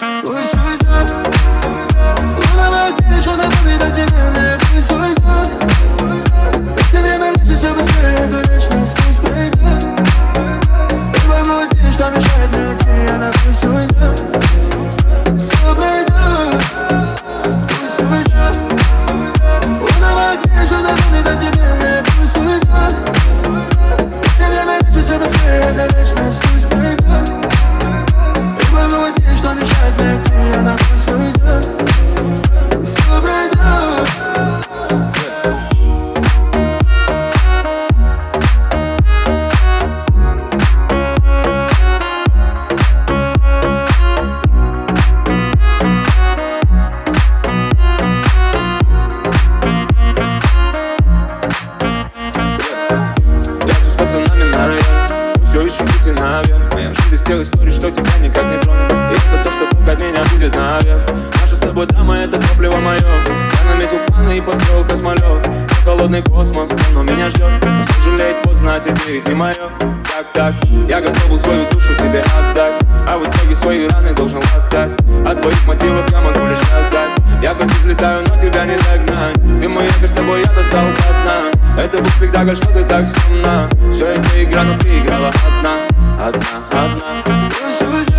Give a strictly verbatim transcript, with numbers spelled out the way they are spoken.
Пусть уйдет. Луна в огне, что на память о тебе мне. Пусть уйдет. Ведь время лечит все быстрее, эту вечность пусть пройдет. И поймути, что мешает мне идти, она пусть уйдет. Все пройдет. Пусть уйдет. Луна в огне, что на память о тебе мне. Пусть уйдет. Ведь время лечит все быстрее, эта вечность пусть пройдет. И поймути, что мешает мне идти, она пусть уйдет. Все пройдет. Пацанами на районе, все ищем пути наверх. Моя жизнь из тех историй, что тебя никак не тронет. И это то, что только от меня будет наверх. Наша с тобой драма, это топливо мое. Я наметил планы и построил космолет. Холодный космос давно меня ждет, но сожалеть поздно, теперь не мое. Так, так, я готов был свою душу тебе отдать, а в итоге свои раны должен латать. От твоих мотивов я могу лишь гадать. Я хоть взлетаю, но тебя не догнать. Ты мой якорь, с тобой я достал до дна. Это был спектакль, что ты так скромна. Все это игра, но ты играла одна, одна, одна.